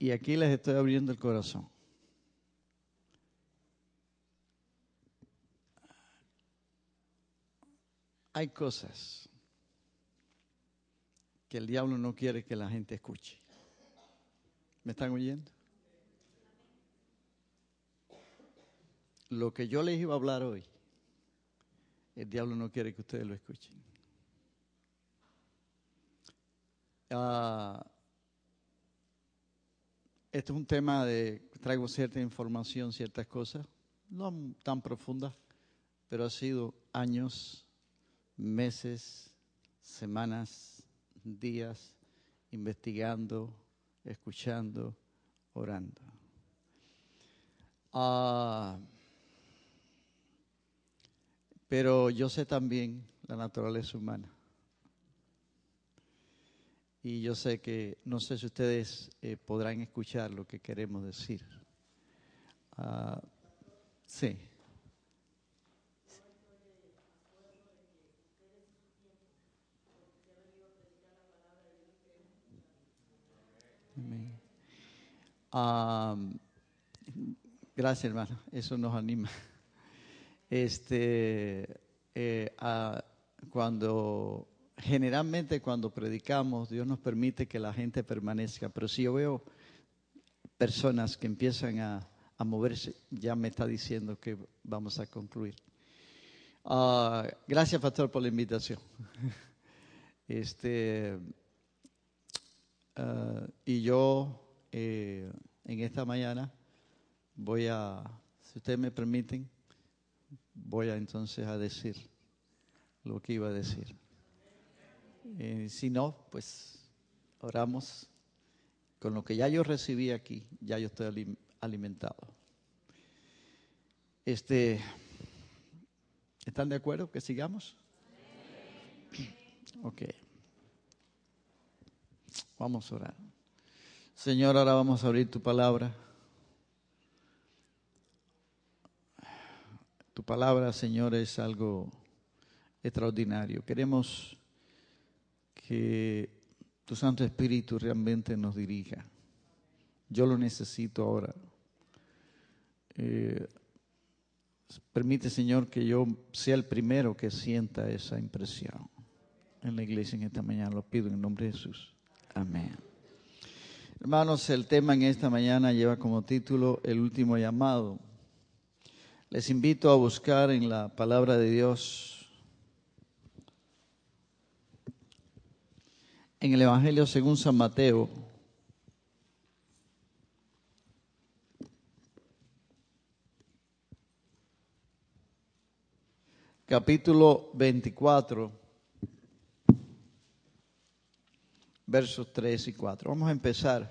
Y aquí les estoy abriendo el corazón. Hay cosas que el diablo no quiere que la gente escuche. ¿Me están oyendo? Lo que yo les iba a hablar hoy, el diablo no quiere que ustedes lo escuchen. Este es un tema traigo cierta información, ciertas cosas, no tan profundas, pero ha sido años, meses, semanas, días, investigando, escuchando, orando. Pero yo sé también la naturaleza humana. Y yo sé que, no sé si ustedes podrán escuchar lo que queremos decir. Sí. Amén. Gracias, hermano. Eso nos anima. Generalmente cuando predicamos, Dios nos permite que la gente permanezca. Pero si yo veo personas que empiezan a moverse, ya me está diciendo que vamos a concluir. Gracias, pastor, por la invitación. Y yo en esta mañana si ustedes me permiten, voy entonces a decir lo que iba a decir. Si no, pues oramos. Con lo que ya yo recibí aquí, ya yo estoy alimentado. ¿Están de acuerdo que sigamos? Ok. Vamos a orar. Señor, ahora vamos a abrir tu palabra. Tu palabra, Señor, es algo extraordinario. Queremos que tu Santo Espíritu realmente nos dirija. Yo lo necesito ahora. Permite, Señor, que yo sea el primero que sienta esa impresión en la iglesia en esta mañana. Lo pido en el nombre de Jesús. Amén. Hermanos, el tema en esta mañana lleva como título El último llamado. Les invito a buscar en la palabra de Dios, en el Evangelio según San Mateo, capítulo 24, versos 3 y 4. Vamos a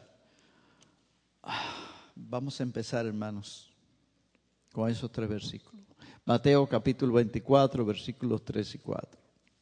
empezar, hermanos, con esos 3 versículos. Mateo capítulo 24, versículos 3 y 4.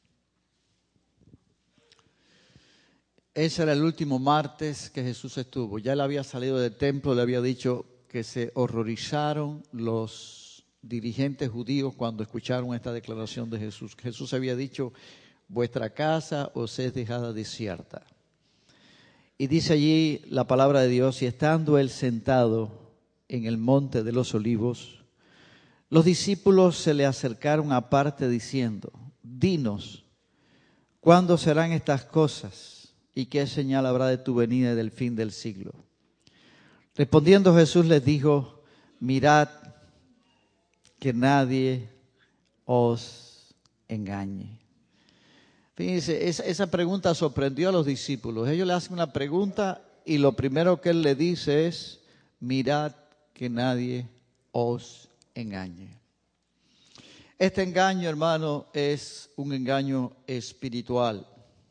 Ese era el último martes que Jesús estuvo. Ya él había salido del templo, le había dicho que se horrorizaron los dirigentes judíos cuando escucharon esta declaración de Jesús. Jesús había dicho, vuestra casa os es dejada desierta. Y dice allí la palabra de Dios, y estando él sentado en el monte de los olivos, los discípulos se le acercaron aparte diciendo, dinos, ¿cuándo serán estas cosas? ¿Y qué señal habrá de tu venida y del fin del siglo? Respondiendo Jesús les dijo, mirad que nadie os engañe. Fíjense, esa pregunta sorprendió a los discípulos. Ellos le hacen una pregunta y lo primero que él le dice es, mirad que nadie os engañe. Este engaño, hermano, es un engaño espiritual.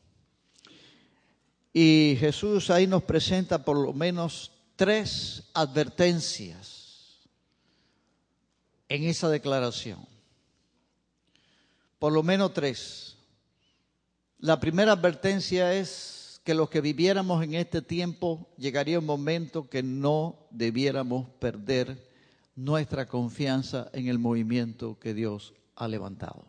Y Jesús ahí nos presenta por lo menos 3 advertencias en esa declaración. Por lo menos 3. La primera advertencia es que los que viviéramos en este tiempo llegaría un momento que no debiéramos perder nuestra confianza en el movimiento que Dios ha levantado.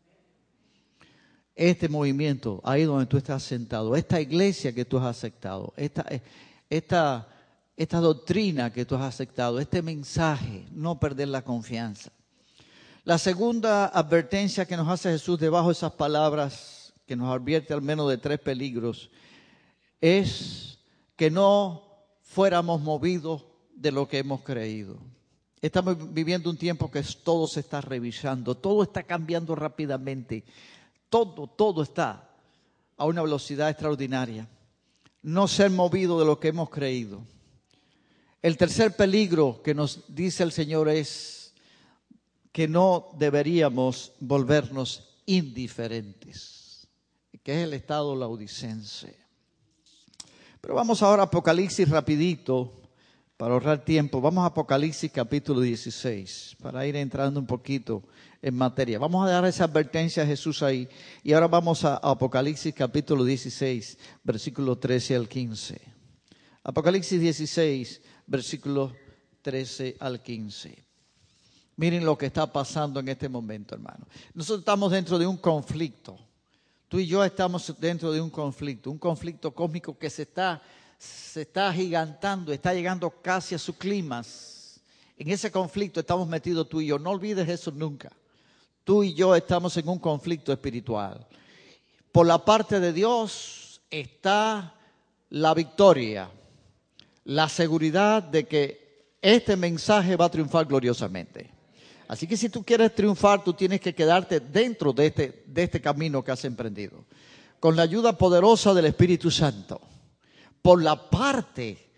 Este movimiento, ahí donde tú estás sentado, esta iglesia que tú has aceptado, esta esta doctrina que tú has aceptado, este mensaje, no perder la confianza. La segunda advertencia que nos hace Jesús debajo de esas palabras, que nos advierte al menos de 3 peligros, es que no fuéramos movidos de lo que hemos creído. Estamos viviendo un tiempo que todo se está revisando, todo está cambiando rápidamente, todo está a una velocidad extraordinaria. No ser movido de lo que hemos creído. El tercer peligro que nos dice el Señor es que no deberíamos volvernos indiferentes, que es el estado laodicense. Pero vamos ahora a Apocalipsis rapidito, para ahorrar tiempo. Vamos a Apocalipsis capítulo 16, para ir entrando un poquito en materia. Vamos a dar esa advertencia a Jesús ahí. Y ahora vamos a Apocalipsis capítulo 16, versículo 13 al 15. Apocalipsis 16, versículo 13 al 15. Miren lo que está pasando en este momento, hermano. Nosotros estamos dentro de un conflicto. Tú y yo estamos dentro de un conflicto cósmico que se está agigantando, está llegando casi a su clímax. En ese conflicto estamos metidos tú y yo. No olvides eso nunca. Tú y yo estamos en un conflicto espiritual. Por la parte de Dios está la victoria, la seguridad de que este mensaje va a triunfar gloriosamente. Así que si tú quieres triunfar, tú tienes que quedarte dentro de este camino que has emprendido. Con la ayuda poderosa del Espíritu Santo. Por la parte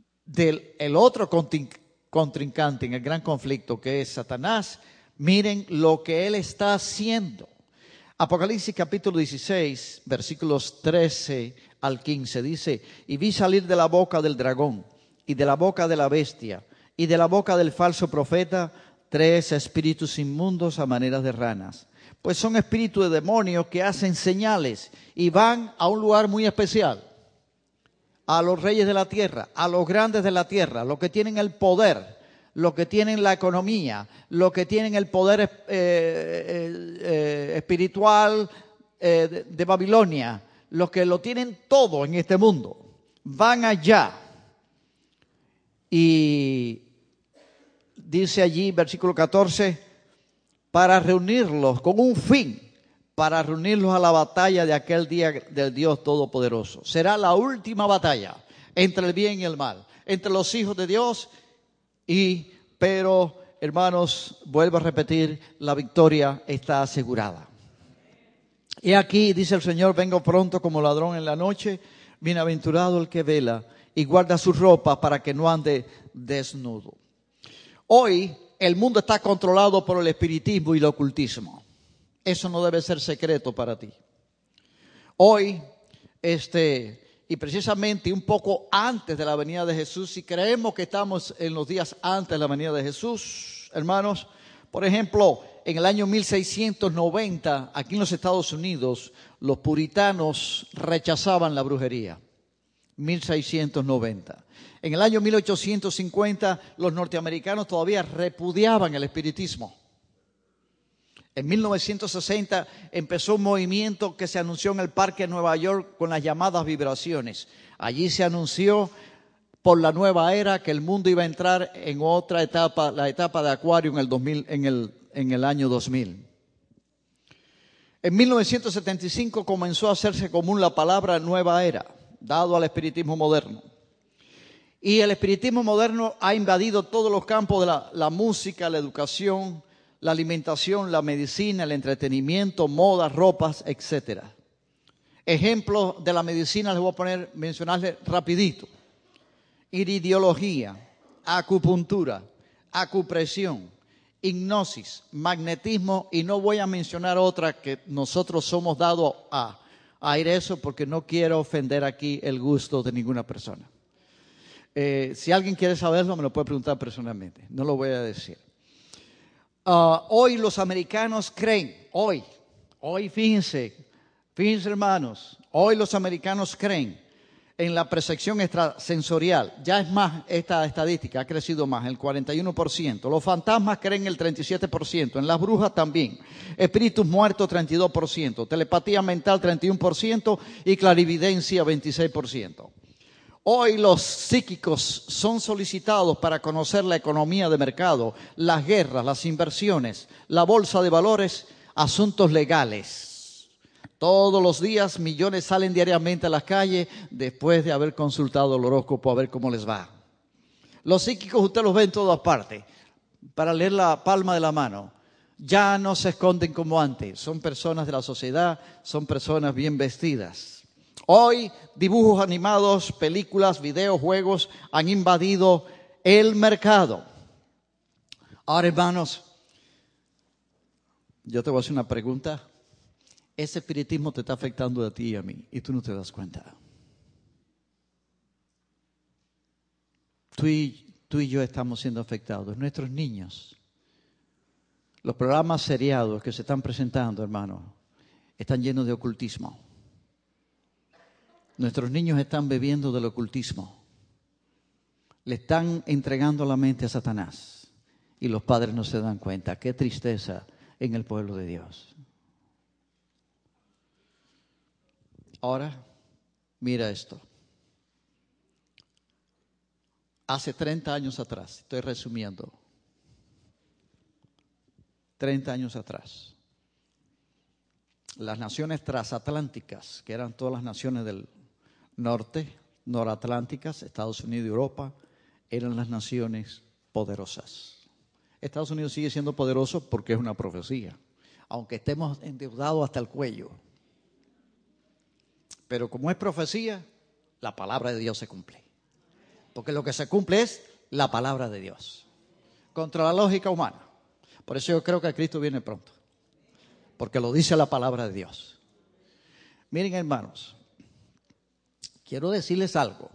del otro contrincante en el gran conflicto que es Satanás, miren lo que él está haciendo. Apocalipsis capítulo 16, versículos 13 al 15 dice: y vi salir de la boca del dragón y de la boca de la bestia y de la boca del falso profeta 3 espíritus inmundos a manera de ranas. Pues son espíritus de demonios que hacen señales y van a un lugar muy especial. A los reyes de la tierra, a los grandes de la tierra, los que tienen el poder, los que tienen la economía, los que tienen el poder espiritual de Babilonia, los que lo tienen todo en este mundo, van allá. Y dice allí, versículo 14, para reunirlos con un fin, para reunirlos a la batalla de aquel día del Dios Todopoderoso. Será la última batalla entre el bien y el mal, entre los hijos de Dios pero, hermanos, vuelvo a repetir, la victoria está asegurada. Y aquí dice el Señor: vengo pronto como ladrón en la noche, bienaventurado el que vela y guarda su ropa para que no ande desnudo. Hoy el mundo está controlado por el espiritismo y el ocultismo. Eso no debe ser secreto para ti. Hoy, y precisamente un poco antes de la venida de Jesús, si creemos que estamos en los días antes de la venida de Jesús, hermanos, por ejemplo, en el año 1690, aquí en los Estados Unidos, los puritanos rechazaban la brujería. 1690. En el año 1850, los norteamericanos todavía repudiaban el espiritismo. En 1960 empezó un movimiento que se anunció en el Parque de Nueva York con las llamadas vibraciones. Allí se anunció por la nueva era que el mundo iba a entrar en otra etapa, la etapa de Acuario en el año 2000. En 1975 comenzó a hacerse común la palabra nueva era, dado al espiritismo moderno. Y el espiritismo moderno ha invadido todos los campos de la música, la educación, la alimentación, la medicina, el entretenimiento, moda, ropas, etc. Ejemplos de la medicina les voy a mencionarles rapidito. Iridiología, acupuntura, acupresión, hipnosis, magnetismo, y no voy a mencionar otra que nosotros somos dados a ir a eso porque no quiero ofender aquí el gusto de ninguna persona. Si alguien quiere saberlo, me lo puede preguntar personalmente, no lo voy a decir. Hoy los americanos creen, hoy fíjense hermanos, hoy los americanos creen en la percepción extrasensorial. Ya es más, esta estadística ha crecido más, el 41%. Los fantasmas creen el 37%, en las brujas también. Espíritus muertos 32%, telepatía mental 31% y clarividencia 26%. Hoy los psíquicos son solicitados para conocer la economía de mercado, las guerras, las inversiones, la bolsa de valores, asuntos legales. Todos los días millones salen diariamente a las calles después de haber consultado el horóscopo a ver cómo les va. Los psíquicos usted los ve en todas partes, para leer la palma de la mano. Ya no se esconden como antes, son personas de la sociedad, son personas bien vestidas. Hoy dibujos animados, películas, videos, juegos han invadido el mercado. Ahora, hermanos, yo te voy a hacer una pregunta. Ese espiritismo te está afectando a ti y a mí y tú no te das cuenta. Tú y yo estamos siendo afectados, nuestros niños. Los programas seriados que se están presentando, hermanos, están llenos de ocultismo. Nuestros niños están bebiendo del ocultismo. Le están entregando la mente a Satanás. Y los padres no se dan cuenta. Qué tristeza en el pueblo de Dios. Ahora, mira esto. Hace 30 años atrás, estoy resumiendo. 30 años atrás. Las naciones transatlánticas, que eran todas las naciones del norte, noratlánticas, Estados Unidos y Europa, eran las naciones poderosas. Estados Unidos sigue siendo poderoso porque es una profecía, aunque estemos endeudados hasta el cuello. Pero como es profecía, la palabra de Dios se cumple. Porque lo que se cumple es la palabra de Dios, contra la lógica humana. Por eso yo creo que Cristo viene pronto, porque lo dice la palabra de Dios. Miren, hermanos, quiero decirles algo.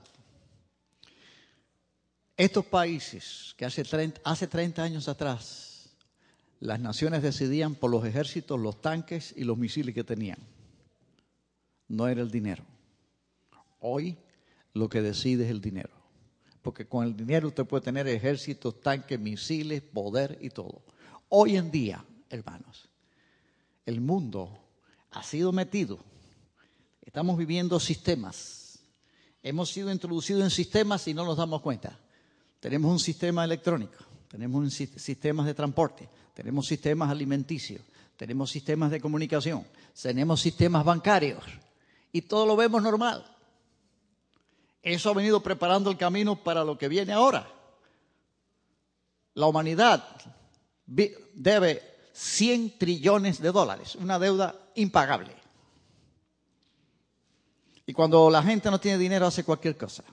Estos países que hace 30 años atrás, las naciones decidían por los ejércitos, los tanques y los misiles que tenían. No era el dinero. Hoy lo que decide es el dinero. Porque con el dinero usted puede tener ejércitos, tanques, misiles, poder y todo. Hoy en día, hermanos, el mundo ha sido metido. Estamos viviendo sistemas. Hemos sido introducidos en sistemas y no nos damos cuenta. Tenemos un sistema electrónico, tenemos sistemas de transporte, tenemos sistemas alimenticios, tenemos sistemas de comunicación, tenemos sistemas bancarios y todo lo vemos normal. Eso ha venido preparando el camino para lo que viene ahora. La humanidad debe 100 trillones de dólares, una deuda impagable. Y cuando la gente no tiene dinero hace cualquier cosa.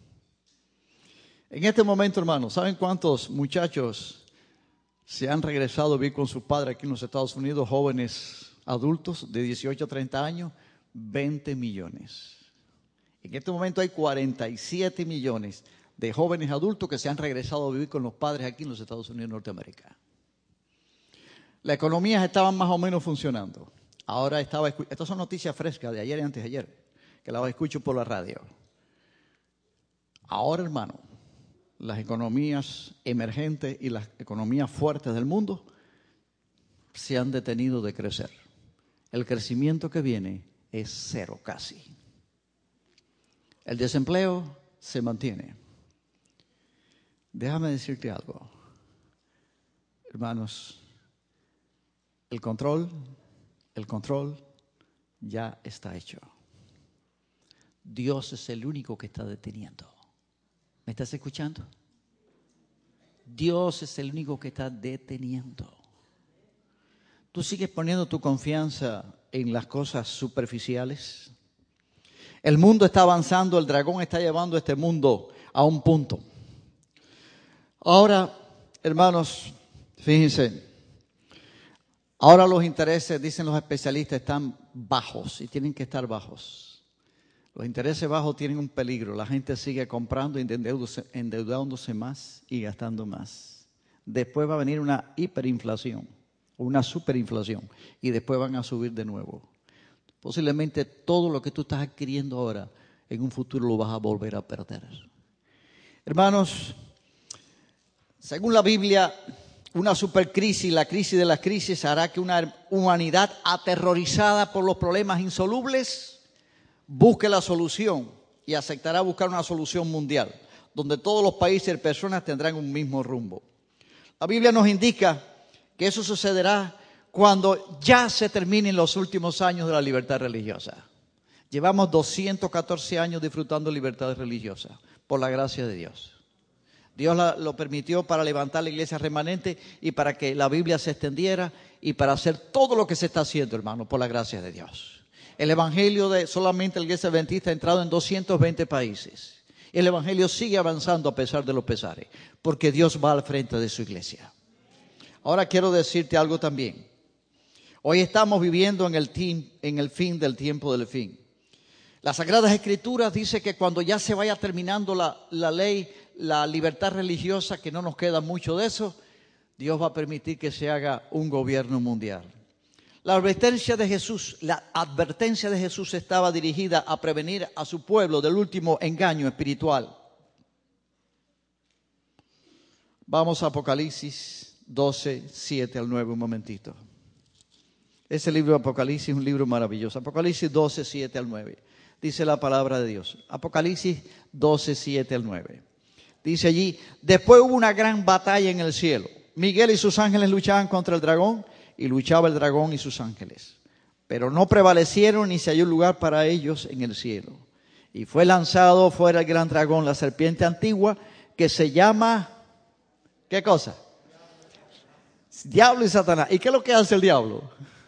En este momento, hermanos, ¿saben cuántos muchachos se han regresado a vivir con sus padres aquí en los Estados Unidos? Jóvenes adultos de 18 a 30 años, 20 millones. En este momento hay 47 millones de jóvenes adultos que se han regresado a vivir con los padres aquí en los Estados Unidos de Norteamérica. Las economías estaban más o menos funcionando. Ahora estas son noticias frescas de ayer y antes de ayer, que las escucho por la radio. Ahora, hermano, las economías emergentes y las economías fuertes del mundo se han detenido de crecer. El crecimiento que viene es cero casi. El desempleo se mantiene. Déjame decirte algo, hermanos. El control ya está hecho. Dios es el único que está deteniendo. ¿Me estás escuchando? Dios es el único que está deteniendo. ¿Tú sigues poniendo tu confianza en las cosas superficiales? El mundo está avanzando, el dragón está llevando este mundo a un punto. Ahora, hermanos, fíjense. Ahora los intereses, dicen los especialistas, están bajos y tienen que estar bajos. Los intereses bajos tienen un peligro. La gente sigue comprando, endeudándose más y gastando más. Después va a venir una hiperinflación, una superinflación, y después van a subir de nuevo. Posiblemente todo lo que tú estás adquiriendo ahora, en un futuro lo vas a volver a perder. Hermanos, según la Biblia, una supercrisis, la crisis de las crisis, hará que una humanidad aterrorizada por los problemas insolubles busque la solución y aceptará buscar una solución mundial, donde todos los países y personas tendrán un mismo rumbo. La Biblia nos indica que eso sucederá cuando ya se terminen los últimos años de la libertad religiosa. Llevamos 214 años disfrutando libertad religiosa, por la gracia de Dios. Dios lo permitió para levantar la iglesia remanente y para que la Biblia se extendiera y para hacer todo lo que se está haciendo, hermano, por la gracia de Dios. El evangelio de solamente la iglesia adventista ha entrado en 220 países. El evangelio sigue avanzando a pesar de los pesares, porque Dios va al frente de su iglesia. Ahora quiero decirte algo también. Hoy estamos viviendo en el fin del tiempo del fin. Las Sagradas Escrituras dicen que cuando ya se vaya terminando la ley, la libertad religiosa, que no nos queda mucho de eso, Dios va a permitir que se haga un gobierno mundial. La advertencia de Jesús estaba dirigida a prevenir a su pueblo del último engaño espiritual. Vamos a Apocalipsis 12, 7 al 9, un momentito. Ese libro de Apocalipsis es un libro maravilloso. Apocalipsis 12, 7 al 9. Dice la palabra de Dios. Apocalipsis 12, 7 al 9. Dice allí: después hubo una gran batalla en el cielo. Miguel y sus ángeles luchaban contra el dragón, y luchaba el dragón y sus ángeles. Pero no prevalecieron ni se halló lugar para ellos en el cielo. Y fue lanzado fuera el gran dragón, la serpiente antigua, que se llama... ¿Qué cosa? Diablo y Satanás. ¿Y qué es lo que hace el diablo?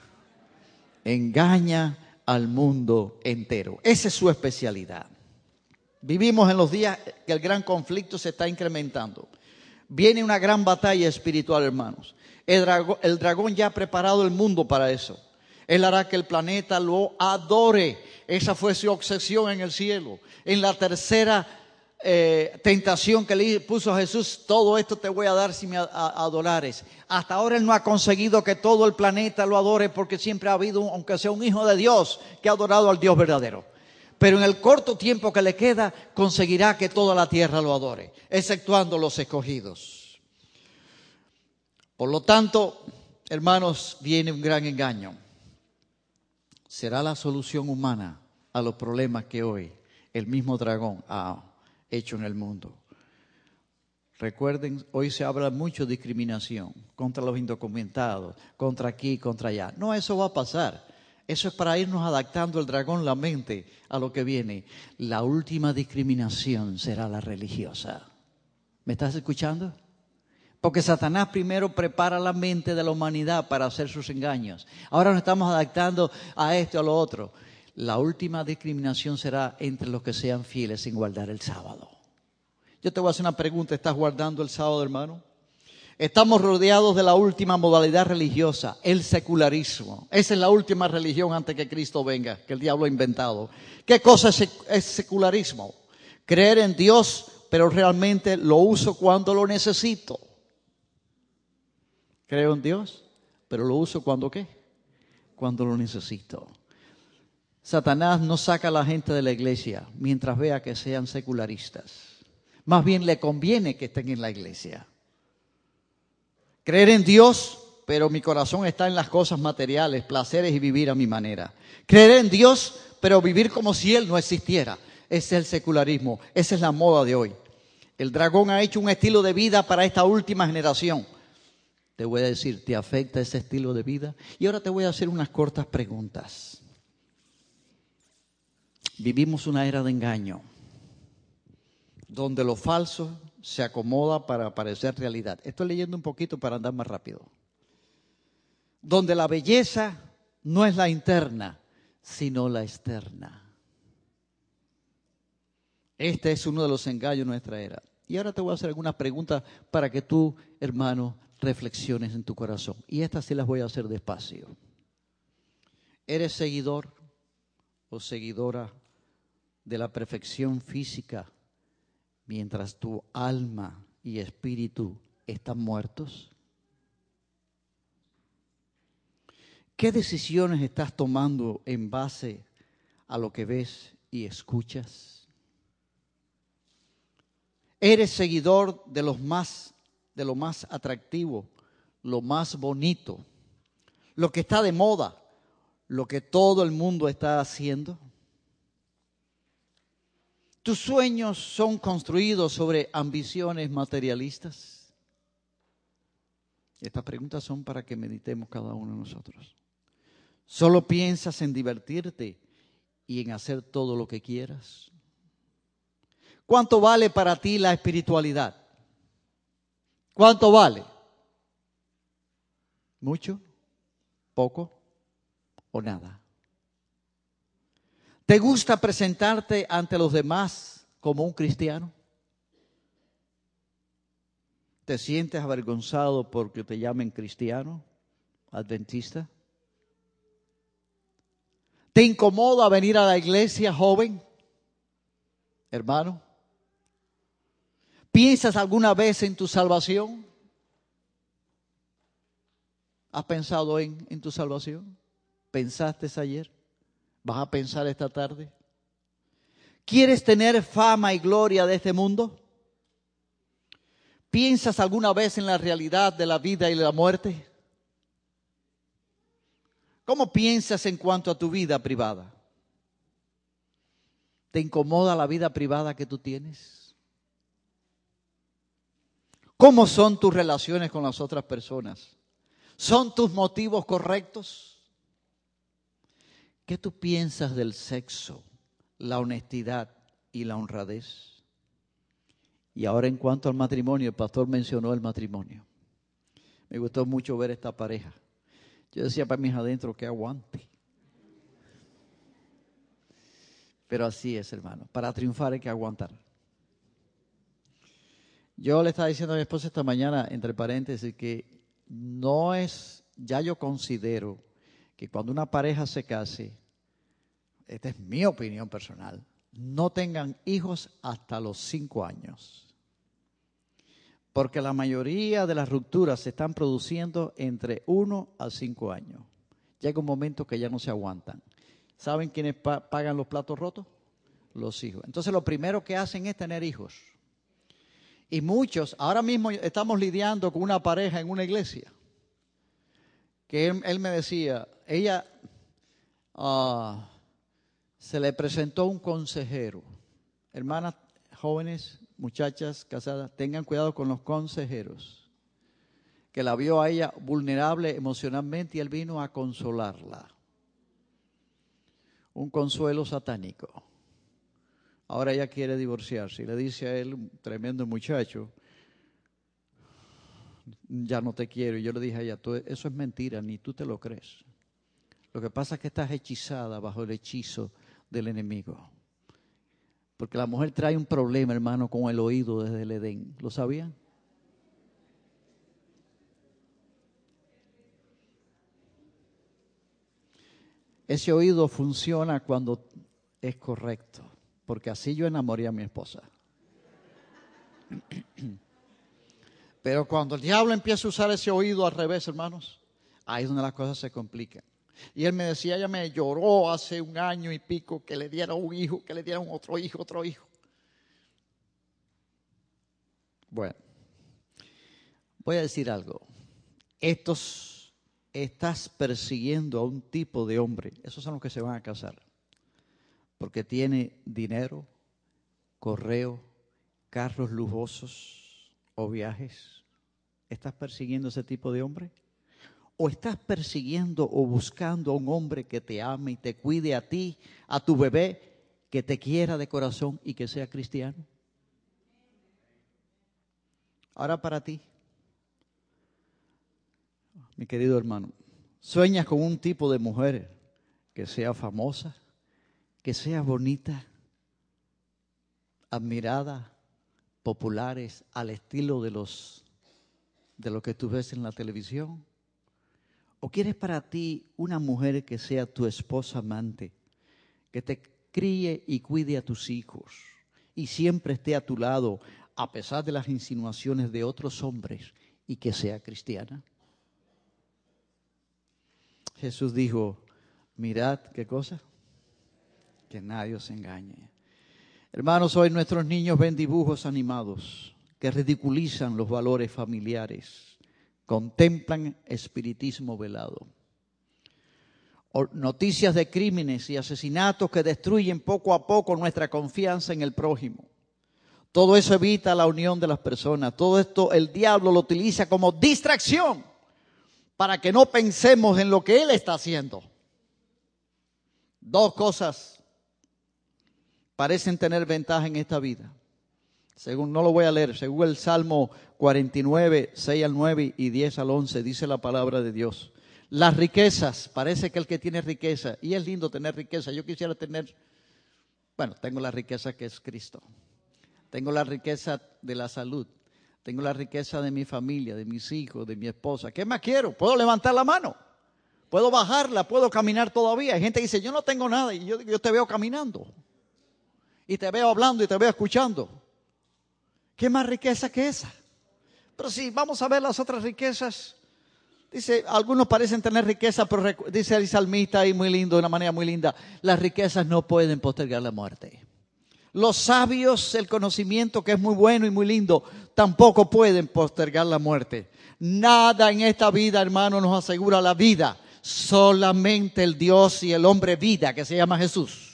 Engaña al mundo entero. Esa es su especialidad. Vivimos en los días que el gran conflicto se está incrementando. Viene una gran batalla espiritual, hermanos. El dragón ya ha preparado el mundo para eso. Él hará que el planeta lo adore. Esa fue su obsesión en el cielo. En la tercera tentación que le puso a Jesús: todo esto te voy a dar si me adorares. Hasta ahora él no ha conseguido que todo el planeta lo adore, porque siempre ha habido, aunque sea un hijo de Dios, que ha adorado al Dios verdadero. Pero en el corto tiempo que le queda, conseguirá que toda la tierra lo adore, exceptuando los escogidos. Por lo tanto, hermanos, viene un gran engaño. Será la solución humana a los problemas que hoy el mismo dragón ha hecho en el mundo. Recuerden, hoy se habla mucho de discriminación contra los indocumentados, contra aquí, contra allá. No, eso va a pasar. Eso es para irnos adaptando el dragón la mente a lo que viene. La última discriminación será la religiosa. ¿Me estás escuchando? Porque Satanás primero prepara la mente de la humanidad para hacer sus engaños. Ahora nos estamos adaptando a esto, a lo otro. La última discriminación será entre los que sean fieles sin guardar el sábado. Yo te voy a hacer una pregunta. ¿Estás guardando el sábado, hermano? Estamos rodeados de la última modalidad religiosa, el secularismo. Esa es la última religión antes que Cristo venga, que el diablo ha inventado. ¿Qué cosa es secularismo? Creer en Dios, pero realmente lo uso cuando lo necesito. Creo en Dios, pero lo uso cuando ¿qué? Cuando lo necesito. Satanás no saca a la gente de la iglesia mientras vea que sean secularistas. Más bien le conviene que estén en la iglesia. Creer en Dios, pero mi corazón está en las cosas materiales, placeres y vivir a mi manera. Creer en Dios, pero vivir como si Él no existiera. Ese es el secularismo, esa es la moda de hoy. El dragón ha hecho un estilo de vida para esta última generación. Te voy a decir, ¿te afecta ese estilo de vida? Y ahora te voy a hacer unas cortas preguntas. Vivimos una era de engaño, donde lo falso se acomoda para parecer realidad. Estoy leyendo un poquito para andar más rápido. Donde la belleza no es la interna, sino la externa. Este es uno de los engaños de nuestra era. Y ahora te voy a hacer algunas preguntas para que tú, hermano, reflexiones en tu corazón. Y estas sí las voy a hacer despacio. ¿Eres seguidor o seguidora de la perfección física mientras tu alma y espíritu están muertos? ¿Qué decisiones estás tomando en base a lo que ves y escuchas? ¿Eres seguidor de lo más atractivo, lo más bonito, lo que está de moda, lo que todo el mundo está haciendo? ¿Tus sueños son construidos sobre ambiciones materialistas? Estas preguntas son para que meditemos cada uno de nosotros. ¿Solo piensas en divertirte y en hacer todo lo que quieras? ¿Cuánto vale para ti la espiritualidad? ¿Cuánto vale? ¿Mucho? ¿Poco? ¿O nada? ¿Te gusta presentarte ante los demás como un cristiano? ¿Te sientes avergonzado porque te llamen cristiano, adventista? ¿Te incomoda venir a la iglesia, joven, hermano? ¿Piensas alguna vez en tu salvación? ¿Has pensado en tu salvación? ¿Pensaste ayer? ¿Vas a pensar esta tarde? ¿Quieres tener fama y gloria de este mundo? ¿Piensas alguna vez en la realidad de la vida y la muerte? ¿Cómo piensas en cuanto a tu vida privada? ¿Te incomoda la vida privada que tú tienes? ¿Cómo son tus relaciones con las otras personas? ¿Son tus motivos correctos? ¿Qué tú piensas del sexo, la honestidad y la honradez? Y ahora en cuanto al matrimonio, el pastor mencionó el matrimonio. Me gustó mucho ver esta pareja. Yo decía para mis adentro que aguante. Pero así es, hermano. Para triunfar hay que aguantar. Yo le estaba diciendo a mi esposa esta mañana, entre paréntesis, que no es, ya yo considero que cuando una pareja se case, esta es mi opinión personal, no tengan hijos hasta los 5 años. Porque la mayoría de las rupturas se están produciendo entre 1 a 5 años. Llega un momento que ya no se aguantan. ¿Saben quiénes pagan los platos rotos? Los hijos. Entonces lo primero que hacen es tener hijos. Y muchos, ahora mismo estamos lidiando con una pareja en una iglesia. Que él me decía, ella se le presentó un consejero. Hermanas jóvenes, muchachas casadas, tengan cuidado con los consejeros. Que la vio a ella vulnerable emocionalmente y él vino a consolarla. Un consuelo satánico. Ahora ella quiere divorciarse y le dice a él, un tremendo muchacho, ya no te quiero. Y yo le dije a ella, eso es mentira, ni tú te lo crees. Lo que pasa es que estás hechizada bajo el hechizo del enemigo. Porque la mujer trae un problema, hermano, con el oído desde el Edén. ¿Lo sabían? Ese oído funciona cuando es correcto. Porque así yo enamoré a mi esposa. Pero cuando el diablo empieza a usar ese oído al revés, hermanos, ahí es donde las cosas se complican. Y él me decía, ella me lloró hace 1 año y pico que le diera un hijo, que le dieran otro hijo. Bueno, voy a decir algo. Estás persiguiendo a un tipo de hombre, esos son los que se van a casar, porque tiene dinero, correo, carros lujosos o viajes. ¿Estás persiguiendo ese tipo de hombre? ¿O estás persiguiendo o buscando a un hombre que te ame y te cuide a ti, a tu bebé, que te quiera de corazón y que sea cristiano? Ahora para ti, mi querido hermano, ¿sueñas con un tipo de mujer que sea famosa, que sea bonita, admirada, populares, al estilo de lo que tú ves en la televisión? ¿O quieres para ti una mujer que sea tu esposa amante, que te críe y cuide a tus hijos y siempre esté a tu lado a pesar de las insinuaciones de otros hombres y que sea cristiana? Jesús dijo, mirad, ¿qué cosa? Que nadie os engañe. Hermanos, hoy nuestros niños ven dibujos animados que ridiculizan los valores familiares, contemplan espiritismo velado. o noticias de crímenes y asesinatos que destruyen poco a poco nuestra confianza en el prójimo. Todo eso evita la unión de las personas. Todo esto el diablo lo utiliza como distracción para que no pensemos en lo que él está haciendo. Dos cosas parecen tener ventaja en esta vida. Según, no lo voy a leer, según el Salmo 49, 6 al 9 y 10 al 11, dice la palabra de Dios. Las riquezas, parece que el que tiene riqueza, y es lindo tener riqueza, yo quisiera tener, tengo la riqueza que es Cristo. Tengo la riqueza de la salud, tengo la riqueza de mi familia, de mis hijos, de mi esposa. ¿Qué más quiero? Puedo levantar la mano, puedo bajarla, puedo caminar todavía. Hay gente que dice, yo no tengo nada, y yo te veo caminando, y te veo hablando, y te veo escuchando. ¿Qué más riqueza que esa? Pero si vamos a ver las otras riquezas, dice, algunos parecen tener riqueza, pero dice el salmista ahí muy lindo, de una manera muy linda, las riquezas no pueden postergar la muerte. Los sabios, el conocimiento que es muy bueno y muy lindo, tampoco pueden postergar la muerte. Nada en esta vida, hermano, nos asegura la vida. Solamente el Dios y el hombre vida, que se llama Jesús.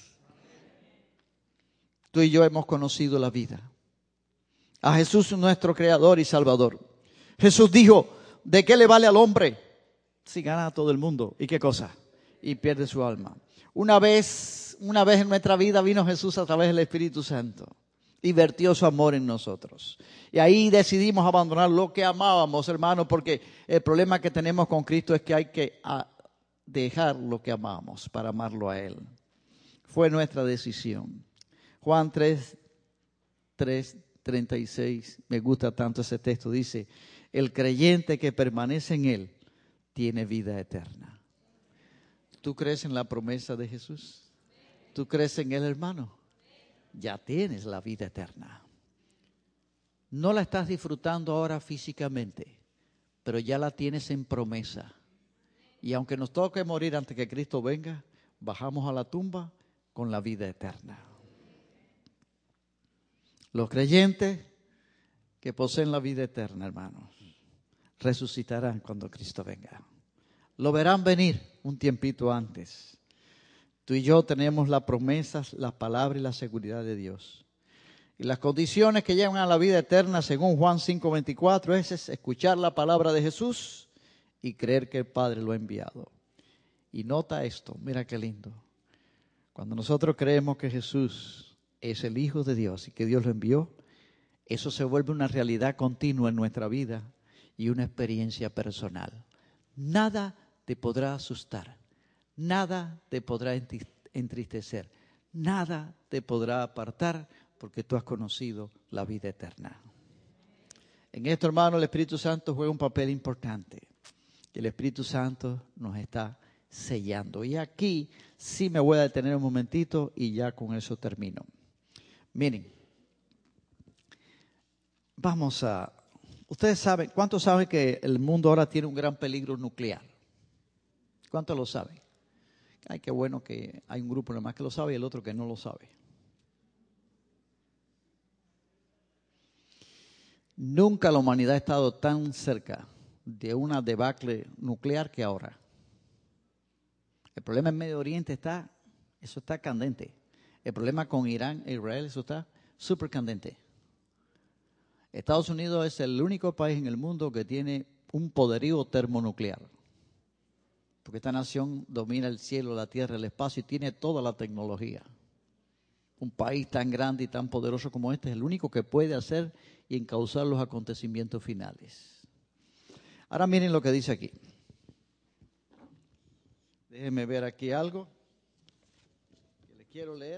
Tú y yo hemos conocido la vida. A Jesús, nuestro Creador y Salvador. Jesús dijo, ¿de qué le vale al hombre si gana a todo el mundo? ¿Y qué cosa? Y pierde su alma. Una vez en nuestra vida vino Jesús a través del Espíritu Santo y vertió su amor en nosotros. Y ahí decidimos abandonar lo que amábamos, hermano, porque el problema que tenemos con Cristo es que hay que dejar lo que amamos para amarlo a Él. Fue nuestra decisión. Juan 3:36, me gusta tanto ese texto, dice, el creyente que permanece en Él tiene vida eterna. ¿Tú crees en la promesa de Jesús? ¿Tú crees en Él, hermano? Ya tienes la vida eterna. No la estás disfrutando ahora físicamente, pero ya la tienes en promesa. Y aunque nos toque morir antes que Cristo venga, bajamos a la tumba con la vida eterna. Los creyentes que poseen la vida eterna, hermanos, resucitarán cuando Cristo venga. Lo verán venir un tiempito antes. Tú y yo tenemos las promesas, las palabras y la seguridad de Dios. Y las condiciones que llevan a la vida eterna, según Juan 5:24, es escuchar la palabra de Jesús y creer que el Padre lo ha enviado. Y nota esto, mira qué lindo. Cuando nosotros creemos que Jesús es el Hijo de Dios y que Dios lo envió, eso se vuelve una realidad continua en nuestra vida y una experiencia personal. Nada te podrá asustar, nada te podrá entristecer, nada te podrá apartar porque tú has conocido la vida eterna. En esto, hermano, el Espíritu Santo juega un papel importante. El Espíritu Santo nos está sellando. Y aquí sí me voy a detener un momentito y ya con eso termino. Miren, ustedes saben, ¿cuántos saben que el mundo ahora tiene un gran peligro nuclear? ¿Cuántos lo saben? Ay, qué bueno que hay un grupo nomás que lo sabe y el otro que no lo sabe. Nunca la humanidad ha estado tan cerca de una debacle nuclear que ahora. El problema en Medio Oriente eso está candente. El problema con Irán e Israel, eso está súper candente. Estados Unidos es el único país en el mundo que tiene un poderío termonuclear. Porque esta nación domina el cielo, la tierra, el espacio y tiene toda la tecnología. Un país tan grande y tan poderoso como este es el único que puede hacer y encauzar los acontecimientos finales. Ahora miren lo que dice aquí. Déjenme ver aquí algo que les quiero leer.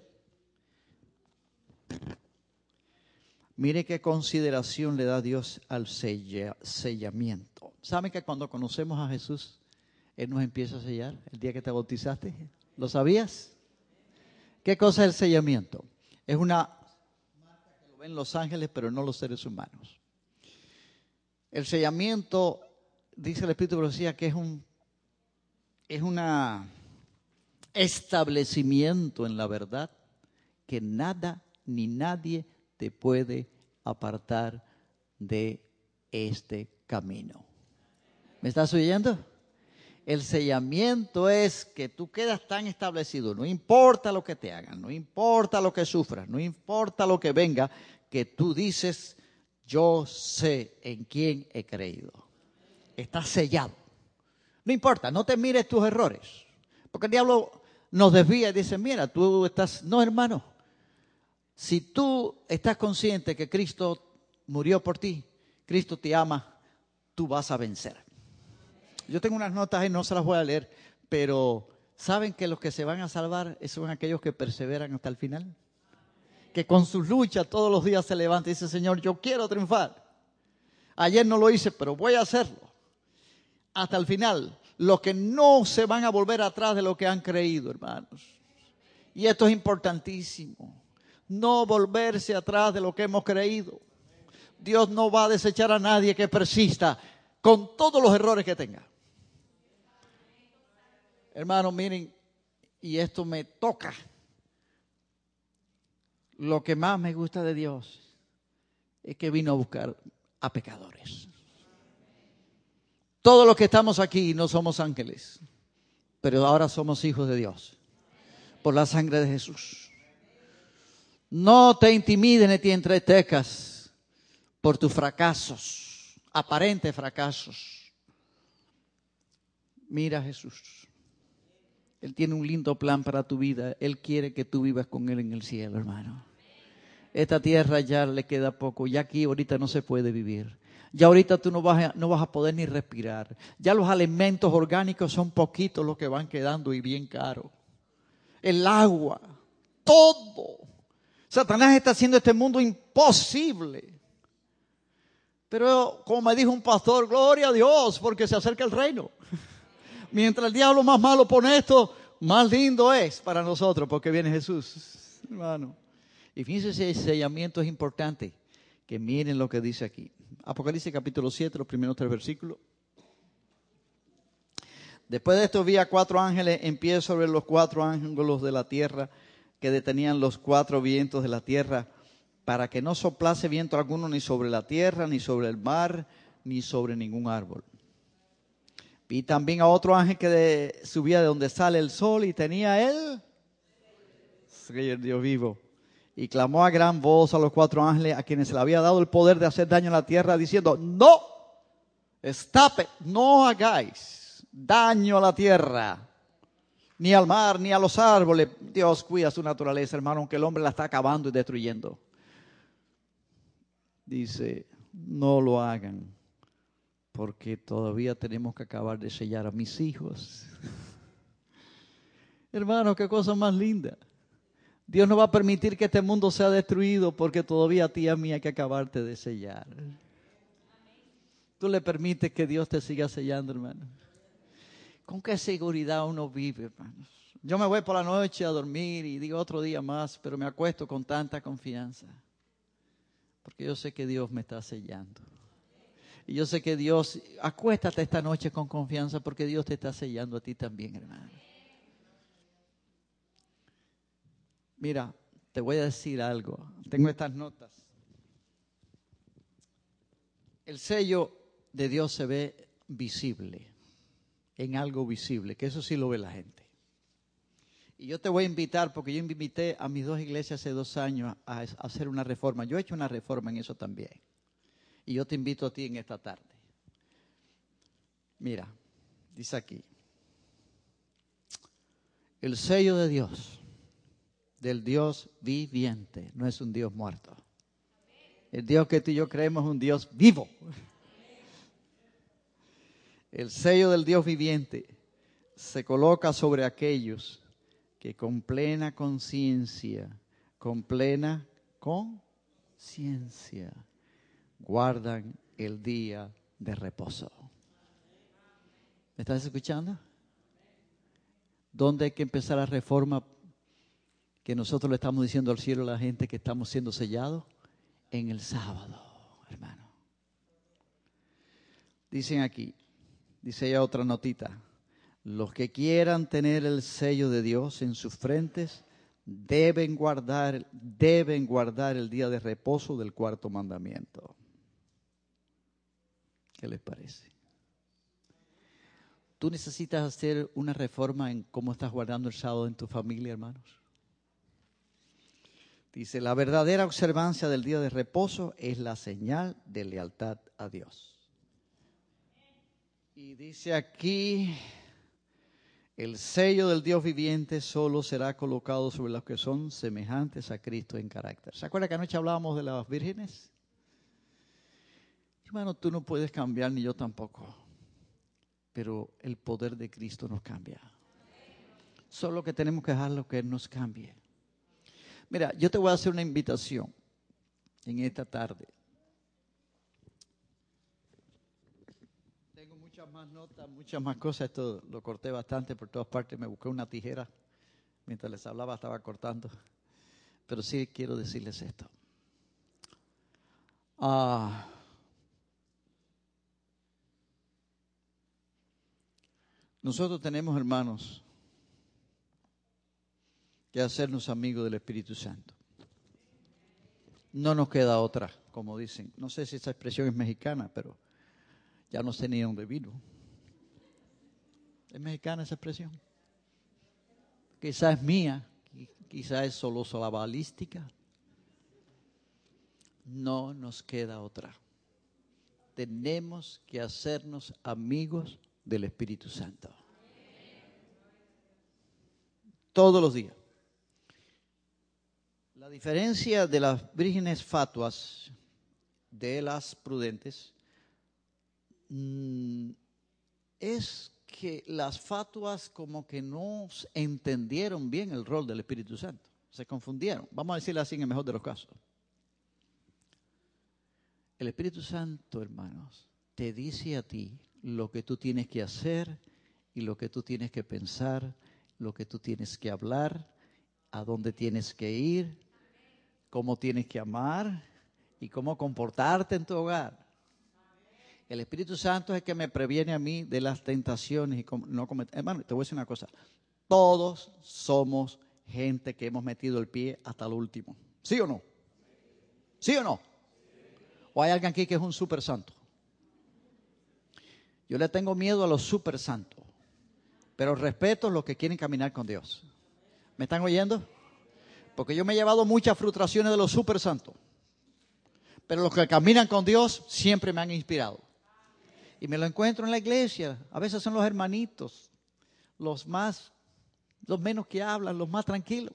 Mire qué consideración le da Dios al sellamiento. ¿Saben que cuando conocemos a Jesús, Él nos empieza a sellar el día que te bautizaste? ¿Lo sabías? ¿Qué cosa es el sellamiento? Es una marca que lo ven los ángeles, pero no los seres humanos. El sellamiento, dice el Espíritu de Profecía, que es un establecimiento en la verdad que nada ni nadie te puede apartar de este camino. ¿Me estás oyendo? El sellamiento es que tú quedas tan establecido, no importa lo que te hagan, no importa lo que sufras, no importa lo que venga, que tú dices, yo sé en quién he creído. Estás sellado. No importa, no te mires tus errores. Porque el diablo nos desvía y dice, mira, tú estás... No, hermano. Si tú estás consciente que Cristo murió por ti, Cristo te ama, tú vas a vencer. Yo tengo unas notas y no se las voy a leer, pero ¿saben que los que se van a salvar son aquellos que perseveran hasta el final? Que con sus luchas todos los días se levanta y dice, Señor, yo quiero triunfar. Ayer no lo hice, pero voy a hacerlo. Hasta el final. Los que no se van a volver atrás de lo que han creído, hermanos. Y esto es importantísimo. No volverse atrás de lo que hemos creído. Dios no va a desechar a nadie que persista con todos los errores que tenga. Hermanos, miren, y esto me toca. Lo que más me gusta de Dios es que vino a buscar a pecadores. Todos los que estamos aquí no somos ángeles, pero ahora somos hijos de Dios por la sangre de Jesús. No te intimides ni te entretezcas por tus fracasos, aparentes fracasos. Mira a Jesús. Él tiene un lindo plan para tu vida. Él quiere que tú vivas con Él en el cielo, hermano. Esta tierra ya le queda poco. Ya aquí ahorita no se puede vivir. Ya ahorita tú no vas a poder ni respirar. Ya los alimentos orgánicos son poquitos los que van quedando y bien caros. El agua, todo. Satanás está haciendo este mundo imposible. Pero como me dijo un pastor, gloria a Dios, porque se acerca el reino. Mientras el diablo más malo pone esto, más lindo es para nosotros, porque viene Jesús, hermano. Y fíjense, ese sellamiento es importante, que miren lo que dice aquí. Apocalipsis capítulo 7, los primeros 3 versículos. Después de esto vi a 4 ángeles en pie sobre los 4 ángulos de la tierra, que detenían los 4 vientos de la tierra, para que no soplase viento alguno ni sobre la tierra, ni sobre el mar, ni sobre ningún árbol. Vi también a otro ángel que subía de donde sale el sol y tenía él, el Dios vivo, y clamó a gran voz a los 4 ángeles a quienes se le había dado el poder de hacer daño a la tierra, diciendo, no, stop it, no hagáis daño a la tierra, ni al mar, ni a los árboles. Dios cuida su naturaleza, hermano, aunque el hombre la está acabando y destruyendo. Dice, no lo hagan, porque todavía tenemos que acabar de sellar a mis hijos. Hermano, qué cosa más linda. Dios no va a permitir que este mundo sea destruido porque todavía a ti y a mí hay que acabarte de sellar. Tú le permites que Dios te siga sellando, hermano. ¿Con qué seguridad uno vive, hermanos? Yo me voy por la noche a dormir y digo otro día más, pero me acuesto con tanta confianza. Porque yo sé que Dios me está sellando. Y yo sé que Dios, acuéstate esta noche con confianza porque Dios te está sellando a ti también, hermano. Mira, te voy a decir algo. Tengo estas notas. El sello de Dios se ve visible, en algo visible, que eso sí lo ve la gente. Y yo te voy a invitar, porque yo invité a mis 2 iglesias hace 2 años a hacer una reforma. Yo he hecho una reforma en eso también. Y yo te invito a ti en esta tarde. Mira, dice aquí. El sello de Dios, del Dios viviente, no es un Dios muerto. El Dios que tú y yo creemos es un Dios vivo. El sello del Dios viviente se coloca sobre aquellos que con plena conciencia, guardan el día de reposo. ¿Me estás escuchando? ¿Dónde hay que empezar la reforma que nosotros le estamos diciendo al cielo a la gente que estamos siendo sellados? En el sábado, hermano. Dicen aquí, dice ya otra notita. Los que quieran tener el sello de Dios en sus frentes deben guardar el día de reposo del 4º mandamiento. ¿Qué les parece? Tú necesitas hacer una reforma en cómo estás guardando el sábado en tu familia, hermanos. Dice, la verdadera observancia del día de reposo es la señal de lealtad a Dios. Y dice aquí, el sello del Dios viviente solo será colocado sobre los que son semejantes a Cristo en carácter. ¿Se acuerda que anoche hablábamos de las vírgenes? Hermano, tú no puedes cambiar, ni yo tampoco. Pero el poder de Cristo nos cambia. Solo que tenemos que dejarlo que Él nos cambie. Mira, yo te voy a hacer una invitación en esta tarde. Tengo muchas más notas, muchas más cosas. Esto lo corté bastante por todas partes. Me busqué una tijera. Mientras les hablaba estaba cortando. Pero sí quiero decirles esto. Nosotros tenemos, hermanos, que hacernos amigos del Espíritu Santo. No nos queda otra, como dicen. No sé si esa expresión es mexicana, pero ya no sé ni dónde vino. ¿Es mexicana esa expresión? Quizás es mía, quizás es solo balística. No nos queda otra. Tenemos que hacernos amigos del Espíritu Santo. Todos los días. La diferencia de las vírgenes fatuas de las prudentes es que las fatuas como que no entendieron bien el rol del Espíritu Santo. Se confundieron. Vamos a decirlo así en el mejor de los casos. El Espíritu Santo, hermanos, te dice a ti lo que tú tienes que hacer y lo que tú tienes que pensar, lo que tú tienes que hablar, a dónde tienes que ir, cómo tienes que amar y cómo comportarte en tu hogar. El Espíritu Santo es el que me previene a mí de las tentaciones y no cometer. Hermano, te voy a decir una cosa. Todos somos gente que hemos metido el pie hasta lo último. ¿Sí o no? ¿Sí o no? ¿O hay alguien aquí que es un super santo? Yo le tengo miedo a los super santos, pero respeto a los que quieren caminar con Dios. ¿Me están oyendo? Porque yo me he llevado muchas frustraciones de los super santos, pero los que caminan con Dios siempre me han inspirado. Y me lo encuentro en la iglesia. A veces son los hermanitos, los menos que hablan, los más tranquilos.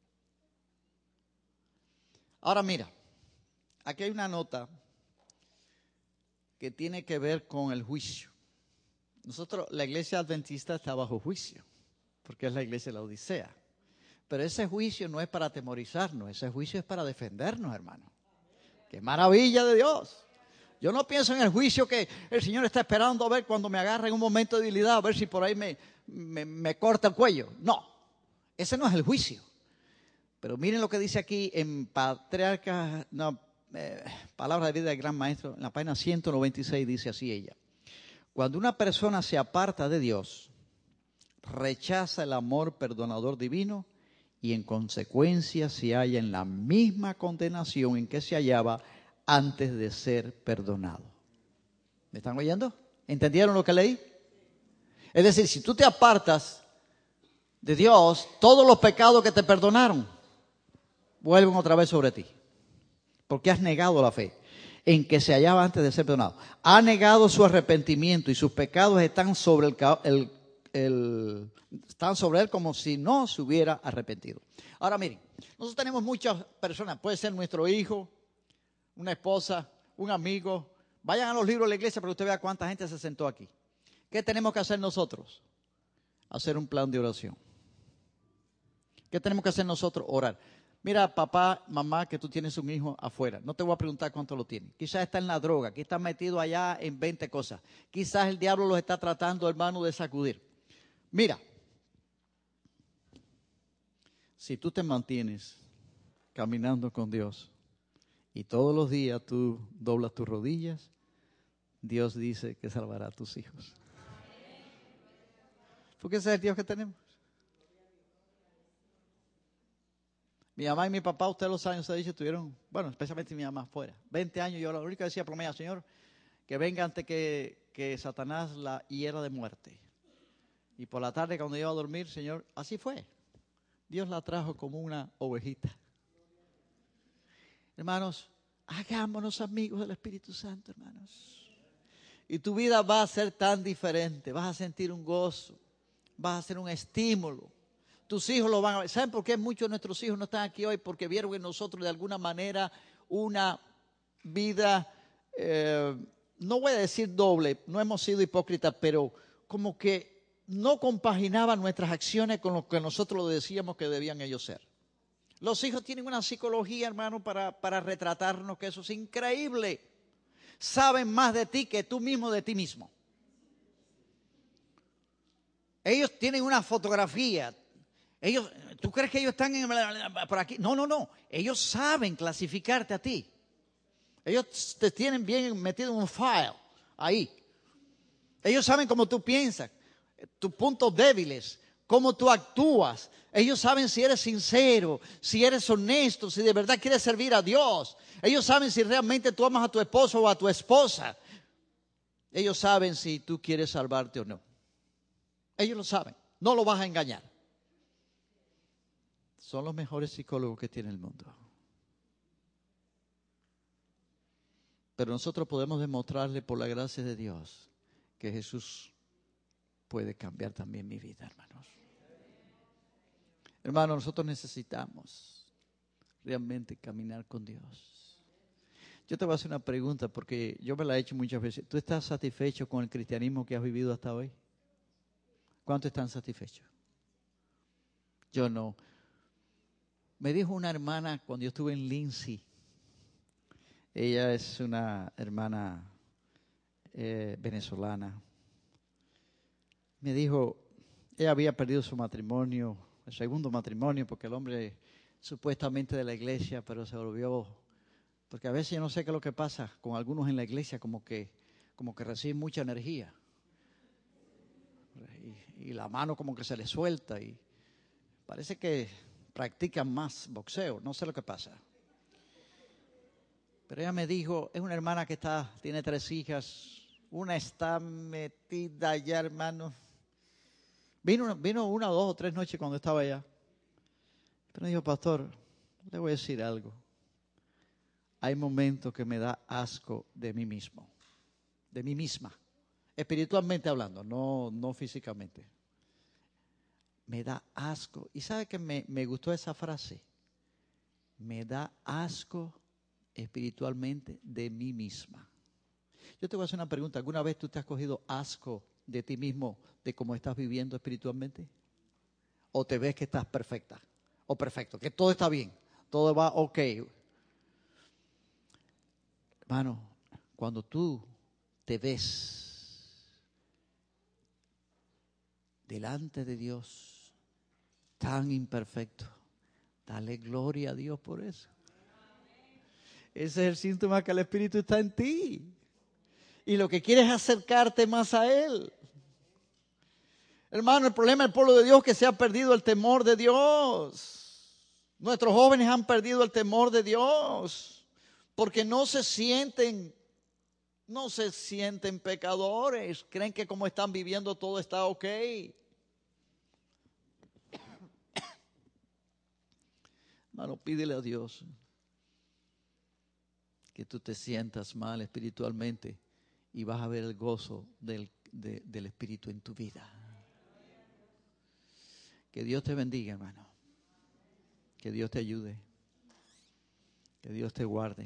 Ahora mira, aquí hay una nota que tiene que ver con el juicio. Nosotros, la iglesia adventista está bajo juicio, porque es la iglesia de la Odisea. Pero ese juicio no es para atemorizarnos, ese juicio es para defendernos, hermano. ¡Qué maravilla de Dios! Yo no pienso en el juicio que el Señor está esperando a ver cuando me agarre en un momento de debilidad, a ver si por ahí me corta el cuello. No, ese no es el juicio. Pero miren lo que dice aquí en Patriarcas, Palabra de Vida del Gran Maestro, en la página 196 dice así ella. Cuando una persona se aparta de Dios, rechaza el amor perdonador divino y en consecuencia se halla en la misma condenación en que se hallaba antes de ser perdonado. ¿Me están oyendo? ¿Entendieron lo que leí? Es decir, si tú te apartas de Dios, todos los pecados que te perdonaron vuelven otra vez sobre ti. Porque has negado la fe en que se hallaba antes de ser perdonado. Ha negado su arrepentimiento y sus pecados están sobre están sobre él como si no se hubiera arrepentido. Ahora miren, nosotros tenemos muchas personas, puede ser nuestro hijo, una esposa, un amigo. Vayan a los libros de la iglesia para que usted vea cuánta gente se sentó aquí. ¿Qué tenemos que hacer nosotros? Hacer un plan de oración. ¿Qué tenemos que hacer nosotros? Orar. Mira, papá, mamá, que tú tienes un hijo afuera. No te voy a preguntar cuánto lo tiene. Quizás está en la droga, quizás está metido allá en 20 cosas. Quizás el diablo los está tratando, hermano, de sacudir. Mira, si tú te mantienes caminando con Dios y todos los días tú doblas tus rodillas, Dios dice que salvará a tus hijos. Porque ese es el Dios que tenemos. Mi mamá y mi papá, ustedes los años se dice, estuvieron, bueno, especialmente mi mamá fuera. 20 años, yo lo único que decía por mí, Señor, que venga antes que Satanás la hiera de muerte. Y por la tarde cuando iba a dormir, Señor, así fue. Dios la trajo como una ovejita. Hermanos, hagámonos amigos del Espíritu Santo, hermanos. Y tu vida va a ser tan diferente. Vas a sentir un gozo. Vas a ser un estímulo. Tus hijos lo van a ver. ¿Saben por qué muchos de nuestros hijos no están aquí hoy? Porque vieron en nosotros de alguna manera una vida, no voy a decir doble, no hemos sido hipócritas, pero como que no compaginaban nuestras acciones con lo que nosotros decíamos que debían ellos ser. Los hijos tienen una psicología, hermano, para retratarnos, que eso es increíble. Saben más de ti que tú mismo de ti mismo. Ellos tienen una fotografía. ¿Tú crees que ellos están por aquí? No. Ellos saben clasificarte a ti. Ellos te tienen bien metido en un file ahí. Ellos saben cómo tú piensas, tus puntos débiles, cómo tú actúas. Ellos saben si eres sincero, si eres honesto, si de verdad quieres servir a Dios. Ellos saben si realmente tú amas a tu esposo o a tu esposa. Ellos saben si tú quieres salvarte o no. Ellos lo saben, no lo vas a engañar. Son los mejores psicólogos que tiene el mundo. Pero nosotros podemos demostrarle por la gracia de Dios que Jesús puede cambiar también mi vida, hermanos. Hermanos, nosotros necesitamos realmente caminar con Dios. Yo te voy a hacer una pregunta porque yo me la he hecho muchas veces. ¿Tú estás satisfecho con el cristianismo que has vivido hasta hoy? ¿Cuántos están satisfechos? Yo no. Me dijo una hermana cuando yo estuve en Lindsay. Ella es una hermana venezolana. Me dijo, ella había perdido su matrimonio, el segundo matrimonio, porque el hombre supuestamente de la iglesia, pero se volvió, porque a veces yo no sé qué es lo que pasa con algunos en la iglesia, como que reciben mucha energía. Y la mano como que se les suelta y parece que practican más boxeo, no sé lo que pasa. Pero ella me dijo, es una hermana que tiene 3 hijas, una está metida allá, hermano. Vino 1, 2 o 3 noches cuando estaba allá. Pero me dijo, pastor, le voy a decir algo. Hay momentos que me da asco de mí mismo, de mí misma, espiritualmente hablando, no físicamente. Me da asco. ¿Y sabe que me gustó esa frase? Me da asco espiritualmente de mí misma. Yo te voy a hacer una pregunta. ¿Alguna vez tú te has cogido asco de ti mismo, de cómo estás viviendo espiritualmente? ¿O te ves que estás perfecta o perfecto, que todo está bien, todo va ok? Hermano, cuando tú te ves delante de Dios tan imperfecto, dale gloria a Dios por eso. Ese es el síntoma que el Espíritu está en ti. Y lo que quieres es acercarte más a Él. Hermano, el problema del pueblo de Dios es que se ha perdido el temor de Dios. Nuestros jóvenes han perdido el temor de Dios. Porque no se sienten pecadores. Creen que como están viviendo todo está ok. Hermano, pídele a Dios que tú te sientas mal espiritualmente y vas a ver el gozo del Espíritu en tu vida. Que Dios te bendiga, hermano. Que Dios te ayude. Que Dios te guarde.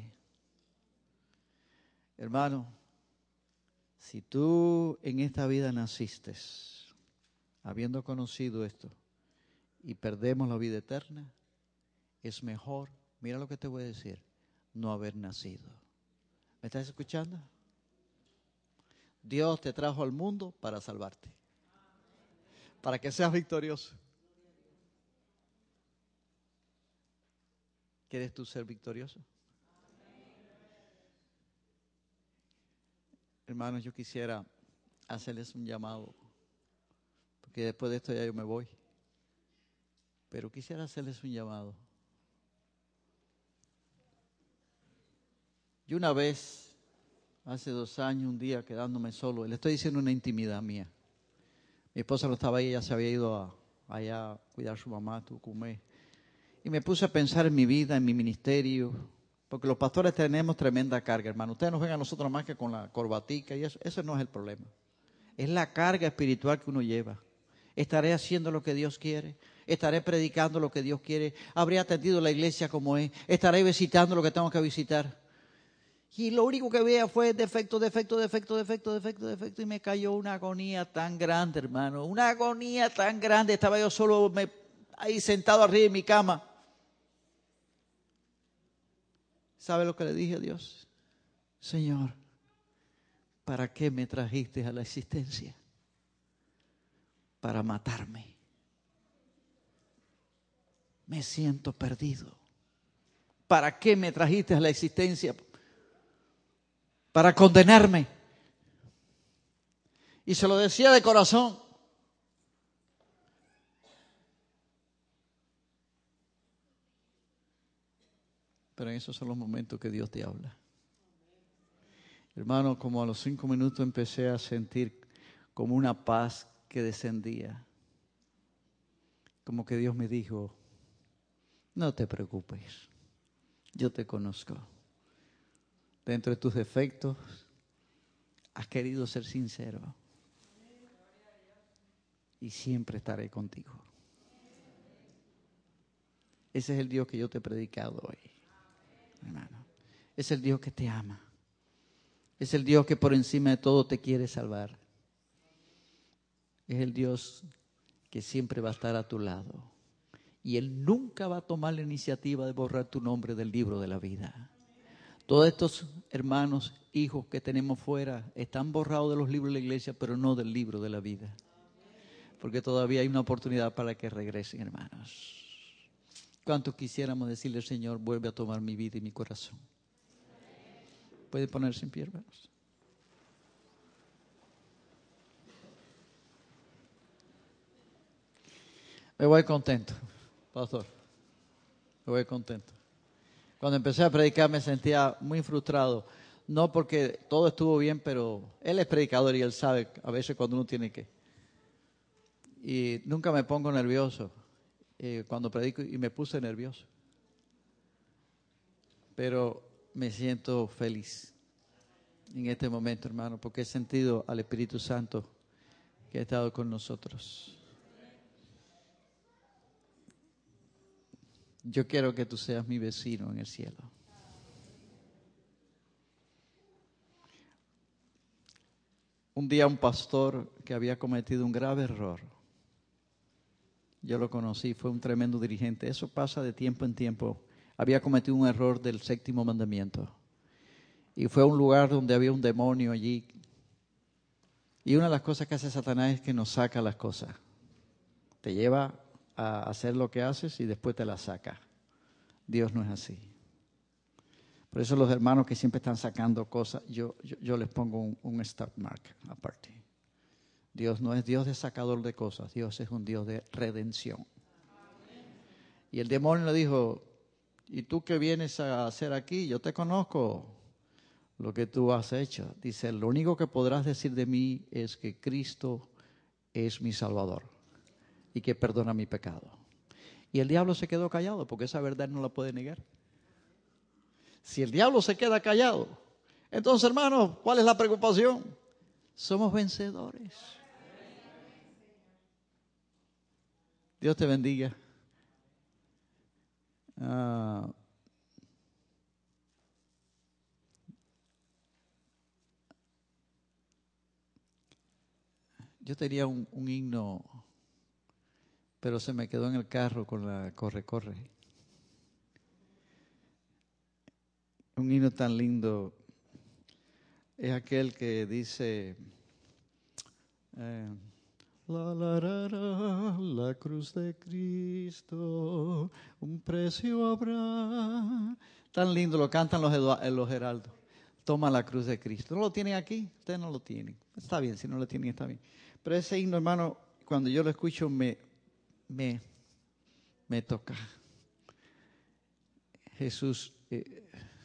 Hermano, si tú en esta vida naciste habiendo conocido esto y perdemos la vida eterna, es mejor, mira lo que te voy a decir, no haber nacido. ¿Me estás escuchando? Dios te trajo al mundo para salvarte, para que seas victorioso. ¿Quieres tú ser victorioso? Hermanos, yo quisiera hacerles un llamado, porque después de esto ya yo me voy. Pero quisiera hacerles un llamado. Yo una vez, hace 2 años, un día quedándome solo, le estoy diciendo una intimidad mía, Mi esposa no estaba ahí, ella se había ido allá a cuidar a su mamá, Tucumé. Y me puse a pensar en mi vida, en mi ministerio, porque los pastores tenemos tremenda carga, hermano. Ustedes nos ven a nosotros más que con la corbatica y eso. Ese no es el problema. Es la carga espiritual que uno lleva. Estaré haciendo lo que Dios quiere. Estaré predicando lo que Dios quiere. Habré atendido la iglesia como es. Estaré visitando lo que tengo que visitar. Y lo único que veía fue defecto. Y me cayó una agonía tan grande, hermano. Una agonía tan grande. Estaba yo solo ahí sentado arriba de mi cama. ¿Sabe lo que le dije a Dios? Señor, ¿para qué me trajiste a la existencia? Para matarme. Me siento perdido. ¿Para qué me trajiste a la existencia? Para condenarme. Y se lo decía de corazón. Pero en esos son los momentos que Dios te habla. Hermano, como a los 5 minutos empecé a sentir como una paz que descendía. Como que Dios me dijo, no te preocupes, yo te conozco. Dentro de tus defectos, has querido ser sincero. Y siempre estaré contigo. Ese es el Dios que yo te he predicado hoy, hermano. Es el Dios que te ama. Es el Dios que por encima de todo te quiere salvar. Es el Dios que siempre va a estar a tu lado. Y Él nunca va a tomar la iniciativa de borrar tu nombre del libro de la vida. Todos estos hermanos, hijos que tenemos fuera, están borrados de los libros de la iglesia, pero no del libro de la vida. Porque todavía hay una oportunidad para que regresen, hermanos. ¿Cuántos quisiéramos decirle, Señor, vuelve a tomar mi vida y mi corazón? ¿Puede ponerse en pie, hermanos? Me voy contento, pastor. Me voy contento. Cuando empecé a predicar me sentía muy frustrado. No porque todo estuvo bien, pero él es predicador y él sabe a veces cuando uno tiene que. Y nunca me pongo nervioso cuando predico y me puse nervioso. Pero me siento feliz en este momento, hermano, porque he sentido al Espíritu Santo que ha estado con nosotros. Yo quiero que tú seas mi vecino en el cielo. Un día un pastor que había cometido un grave error, yo lo conocí, fue un tremendo dirigente. Eso pasa de tiempo en tiempo. Había cometido un error del 7º mandamiento. Y fue a un lugar donde había un demonio allí. Y una de las cosas que hace Satanás es que nos saca las cosas. Te lleva a hacer lo que haces y después te las saca. Dios no es así. Por eso los hermanos que siempre están sacando cosas, yo les pongo un stop mark aparte. Dios no es Dios de sacador de cosas, Dios es un Dios de redención. Y el demonio le dijo, ¿y tú qué vienes a hacer aquí? Yo te conozco lo que tú has hecho. Dice, lo único que podrás decir de mí es que Cristo es mi Salvador y que perdona mi pecado. Y el diablo se quedó callado porque esa verdad no la puede negar. Si el diablo se queda callado, entonces, hermanos, ¿cuál es la preocupación? Somos vencedores. Dios te bendiga. Yo tenía un himno, pero se me quedó en el carro con la corre. Un himno tan lindo es aquel que dice, la cruz de Cristo, un precio habrá. Tan lindo, lo cantan los heraldos. Toma la cruz de Cristo. ¿No lo tienen aquí? Ustedes no lo tienen. Está bien, si no lo tienen, está bien. Pero ese himno, hermano, cuando yo lo escucho me toca. Jesús,